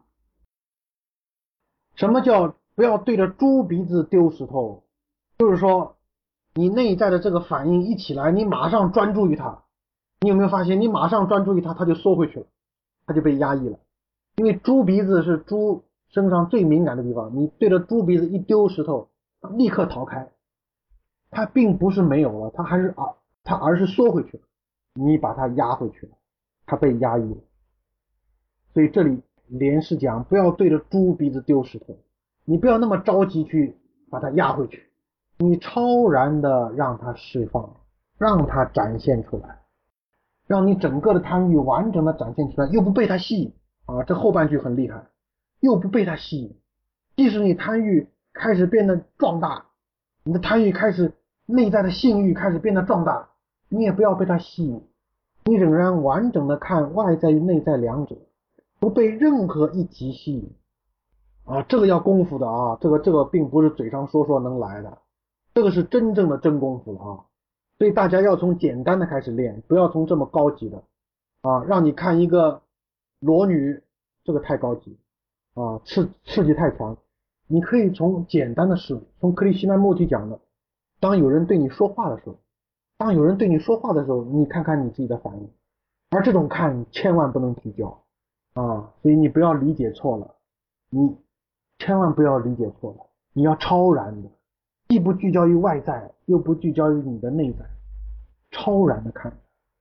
什么叫不要对着猪鼻子丢石头？就是说你内在的这个反应一起来，你马上专注于它，你有没有发现你马上专注于它，它就缩回去了，它就被压抑了。因为猪鼻子是猪身上最敏感的地方，你对着猪鼻子一丢石头，立刻逃开，它并不是没有了，它还是啊，它而是缩回去了，你把它压回去了，它被压抑了。所以这里莲师讲不要对着猪鼻子丢石头， 你不要那么着急去把它压回去，你超然的让它释放，让它展现出来，让你整个的贪欲完整的展现出来，又不被它吸引啊，这后半句很厉害，又不被它吸引。即使你贪欲开始变得壮大，你的贪欲开始内在的性欲开始变得壮大，你也不要被它吸引，你仍然完整的看外在与内在两者，不被任何一极吸引啊，这个要功夫的啊，这个这个并不是嘴上说说能来的，这个是真正的真功夫了啊。所以大家要从简单的开始练，不要从这么高级的啊，让你看一个裸女，这个太高级啊，刺刺激太强。你可以从简单的事物，从克里希那穆提讲的，当有人对你说话的时候，当有人对你说话的时候，你看看你自己的反应，而这种看千万不能聚焦啊，所以你不要理解错了，你千万不要理解错了，你要超然的，既不聚焦于外在，又不聚焦于你的内在，超然的看。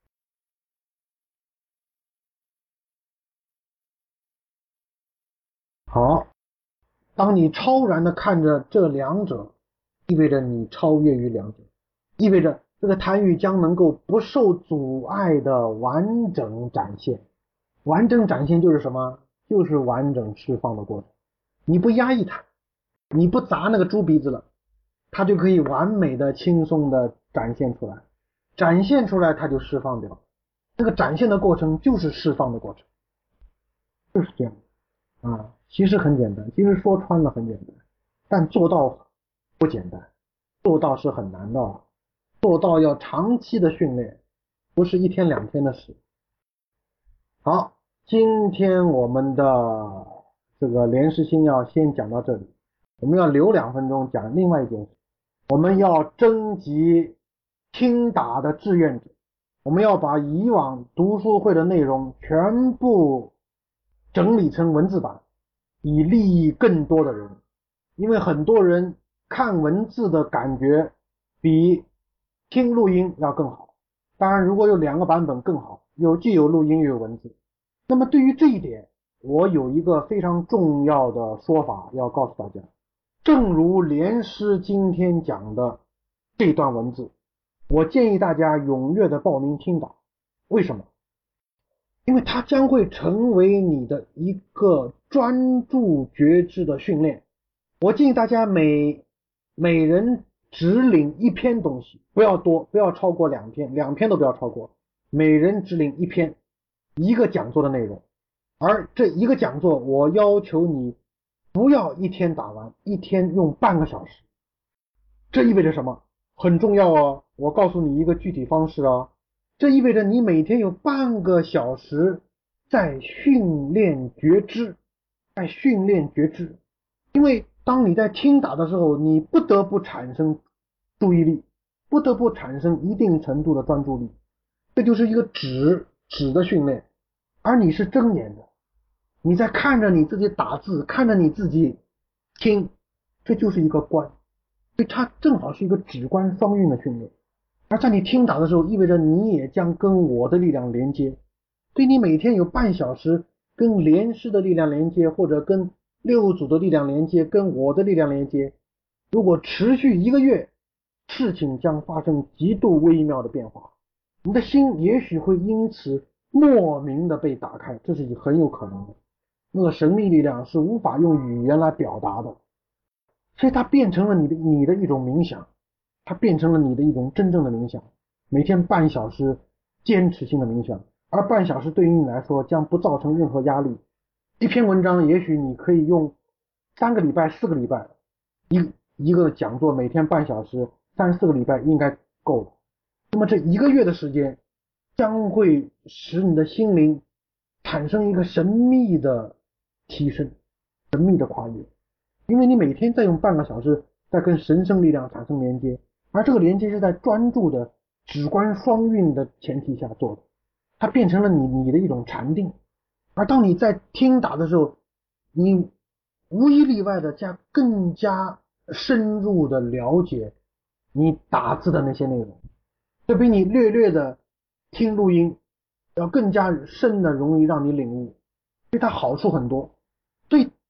好，当你超然的看着这两者，意味着你超越于两者，意味着这个贪欲将能够不受阻碍的完整展现。完整展现就是什么？就是完整释放的过程。你不压抑它，你不砸那个猪鼻子了，它就可以完美的轻松的展现出来，展现出来它就释放掉。这个展现的过程就是释放的过程，就是这样啊。其实很简单，其实说穿了很简单，但做到不简单，做到是很难的，做到要长期的训练，不是一天两天的事。好，今天我们的这个莲师心要先讲到这里，我们要留两分钟讲另外一件事，我们要征集听打的志愿者，我们要把以往读书会的内容全部整理成文字版，以利益更多的人，因为很多人看文字的感觉比听录音要更好，当然如果有两个版本更好，有既有录音又有文字。那么对于这一点，我有一个非常重要的说法要告诉大家，正如莲师今天讲的这段文字，我建议大家踊跃的报名听打。为什么？因为它将会成为你的一个专注觉知的训练。我建议大家每每人只领一篇东西，不要多，不要超过两篇，两篇都不要超过，每人只领一篇，一个讲座的内容。而这一个讲座，我要求你不要一天打完，一天用半个小时。这意味着什么？很重要哦，我告诉你一个具体方式哦。这意味着你每天有半个小时在训练觉知，在训练觉知。因为当你在听打的时候，你不得不产生注意力，不得不产生一定程度的专注力，这就是一个止止的训练。而你是睁眼的，你在看着你自己打字，看着你自己听，这就是一个观，所以它正好是一个止观双运的训练。而在你听打的时候，意味着你也将跟我的力量连接，所以你每天有半小时跟莲师的力量连接，或者跟六祖的力量连接，跟我的力量连接。如果持续一个月，事情将发生极度微妙的变化，你的心也许会因此莫名的被打开，这是很有可能的。那个神秘力量是无法用语言来表达的，所以它变成了你的你的一种冥想，它变成了你的一种真正的冥想，每天半小时坚持性的冥想，而半小时对于你来说将不造成任何压力。一篇文章也许你可以用三个礼拜四个礼拜，一一个讲座每天半小时，三四个礼拜应该够了。那么这一个月的时间将会使你的心灵产生一个神秘的提升，神秘的跨越，因为你每天在用半个小时在跟神圣力量产生连接，而这个连接是在专注的止观双运的前提下做的，它变成了你你的一种禅定。而当你在听打的时候，你无一例外的加更加深入的了解你打字的那些内容，这比你略略的听录音要更加深的容易让你领悟，所以它好处很多。所以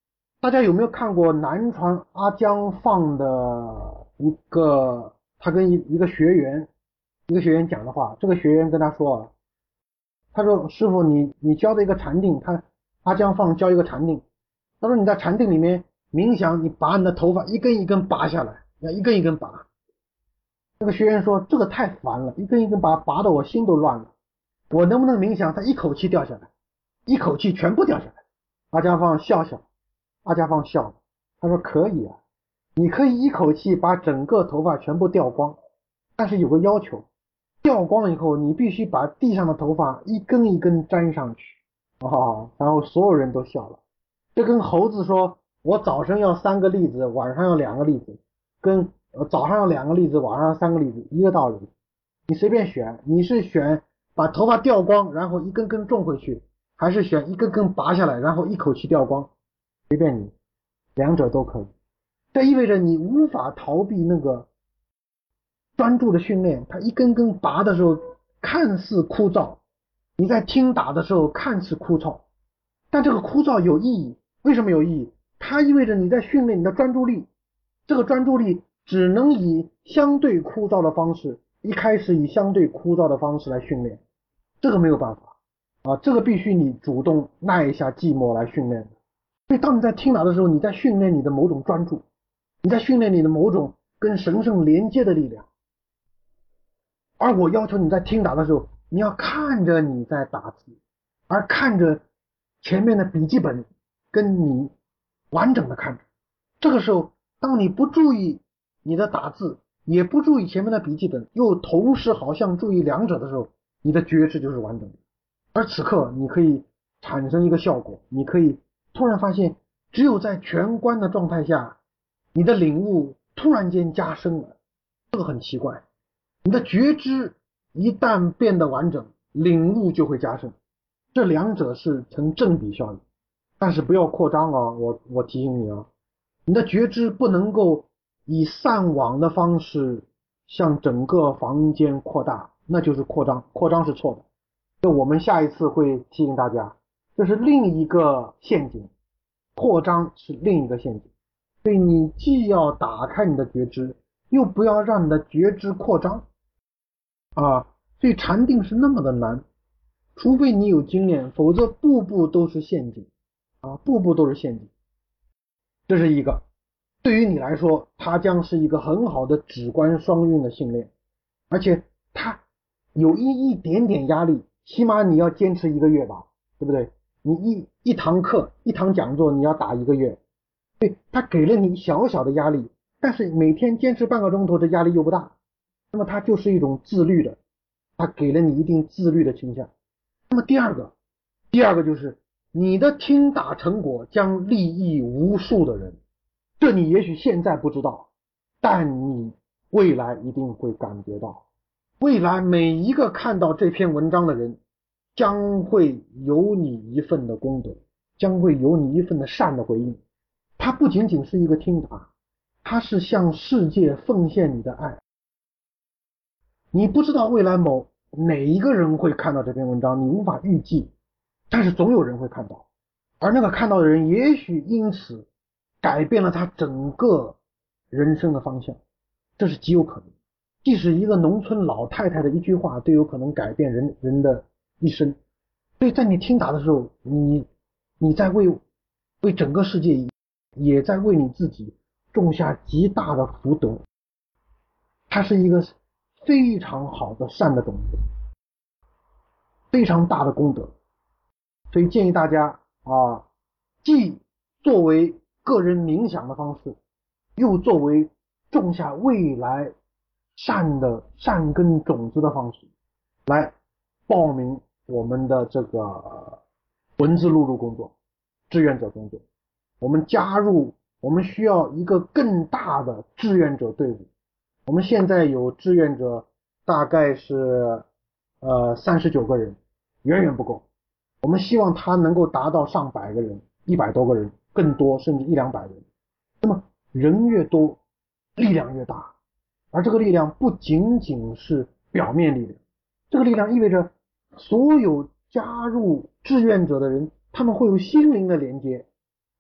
大家有没有看过南传阿姜放的一个他跟一一个学员一个学员讲的话？这个学员跟他说啊，他说师傅你你教的一个禅定，他阿姜放教一个禅定，他说你在禅定里面冥想，你把你的头发一根一根拔下来，要一根一根拔。那个学员说这个太烦了，一根一根拔，拔的我心都乱了，我能不能冥想他一口气掉下来，一口气全部掉下来？阿姜放笑笑，阿姜放笑了，他说可以啊，你可以一口气把整个头发全部掉光，但是有个要求，掉光以后你必须把地上的头发一根一根粘上去。哦，然后所有人都笑了。这跟猴子说我早晨要三个栗子，晚上要两个栗子，跟呃早上要两个栗子，晚上要三个栗子一个道理。你随便选，你是选把头发掉光然后一根根种回去，还是选一根根拔下来然后一口气掉光，随便你，两者都可以。这意味着你无法逃避那个专注的训练，它一根根拔的时候看似枯燥，你在听打的时候看似枯燥，但这个枯燥有意义。为什么有意义？它意味着你在训练你的专注力，这个专注力只能以相对枯燥的方式，一开始以相对枯燥的方式来训练，这个没有办法啊，这个必须你主动耐一下寂寞来训练。所以当你在听打的时候，你在训练你的某种专注，你在训练你的某种跟神圣连接的力量。而我要求你在听打的时候，你要看着你在打字，而看着前面的笔记本跟你完整的看着。这个时候当你不注意你的打字，也不注意前面的笔记本，又同时好像注意两者的时候，你的觉知就是完整的。而此刻你可以产生一个效果，你可以突然发现只有在全观的状态下，你的领悟突然间加深了。这个很奇怪，你的觉知一旦变得完整，领悟就会加深，这两者是成正比效应。但是不要扩张啊，我我提醒你啊，你的觉知不能够以散网的方式向整个房间扩大，那就是扩张，扩张是错的。这我们下一次会提醒大家，这是另一个陷阱，扩张是另一个陷阱。所以你既要打开你的觉知，又不要让你的觉知扩张啊，所以禅定是那么的难，除非你有经验，否则步步都是陷阱啊，步步都是陷阱。这是一个，对于你来说，它将是一个很好的止观双运的训练，而且它有一一点点压力，起码你要坚持一个月吧，对不对？你一一堂课一堂讲座你要打一个月，对，它给了你小小的压力，但是每天坚持半个钟头，这压力又不大，那么它就是一种自律的，它给了你一定自律的倾向。那么第二个，第二个就是你的听打成果将利益无数的人，这你也许现在不知道，但你未来一定会感觉到，未来每一个看到这篇文章的人将会有你一份的功德，将会有你一份的善的回应。它不仅仅是一个听打，它是向世界奉献你的爱。你不知道未来某哪一个人会看到这篇文章，你无法预计，但是总有人会看到，而那个看到的人也许因此改变了他整个人生的方向，这是极有可能。即使一个农村老太太的一句话都有可能改变人人的一生。所以在你听打的时候，你你在为为整个世界，也在为你自己种下极大的福德，它是一个非常好的善的种子，非常大的功德。所以建议大家啊，既作为个人冥想的方式，又作为种下未来善的善根种子的方式，来报名我们的这个文字录入工作，志愿者工作。我们加入，我们需要一个更大的志愿者队伍。我们现在有志愿者大概是呃三十九个人，远远不够。我们希望他能够达到上百个人，一百多个人，更多，甚至一两百人。那么人越多，力量越大，而这个力量不仅仅是表面力量，这个力量意味着所有加入志愿者的人，他们会有心灵的连接，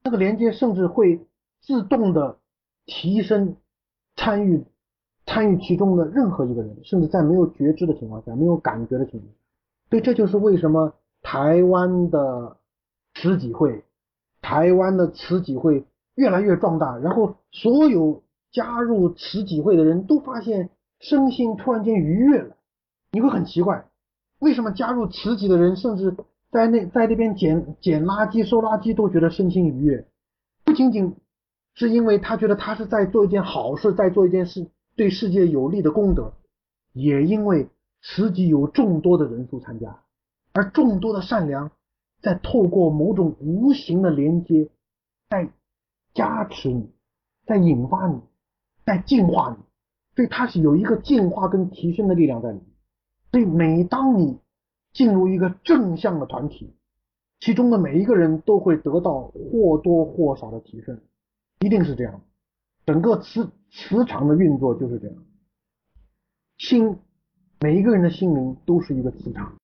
那个连接甚至会自动的提升参与参与其中的任何一个人，甚至在没有觉知的情况下，没有感觉的情况下。所以这就是为什么台湾的慈济会，台湾的慈济会越来越壮大，然后所有加入慈济会的人都发现身心突然间愉悦了。你会很奇怪，为什么加入慈济的人甚至在那在那边捡捡垃圾收垃圾都觉得身心愉悦？不仅仅是因为他觉得他是在做一件好事，在做一件事对世界有利的功德，也因为慈济有众多的人数参加，而众多的善良在透过某种无形的连接，在加持你，在引发你，在净化你，所以它是有一个净化跟提升的力量在里面。所以每当你进入一个正向的团体，其中的每一个人都会得到或多或少的提升，一定是这样。整个磁磁场的运作就是这样，心每一个人的心灵都是一个磁场。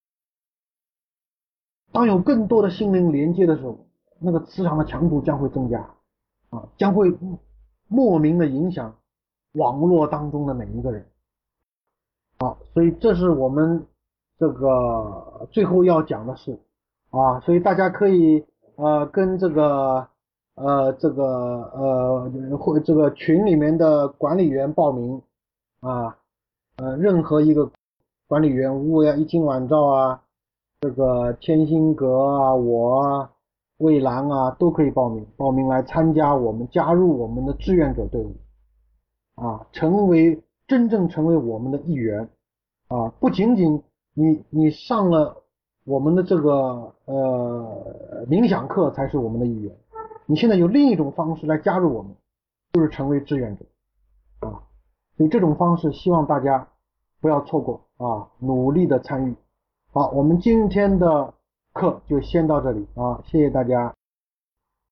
当有更多的心灵连接的时候，那个磁场的强度将会增加啊，将会莫名的影响网络当中的每一个人。好，所以这是我们这个最后要讲的事啊，所以大家可以呃跟这个呃这个呃或这个群里面的管理员报名啊，呃任何一个管理员，乌呀一金晚照啊，这个天心阁啊，我啊，蔚蓝啊都可以报名，报名来参加我们加入我们的志愿者队伍啊，成为真正成为我们的一员啊，不仅仅你你上了我们的这个呃冥想课才是我们的一员，你现在有另一种方式来加入我们，就是成为志愿者啊，所以这种方式希望大家不要错过啊，努力的参与。好，我们今天的课就先到这里啊，谢谢大家。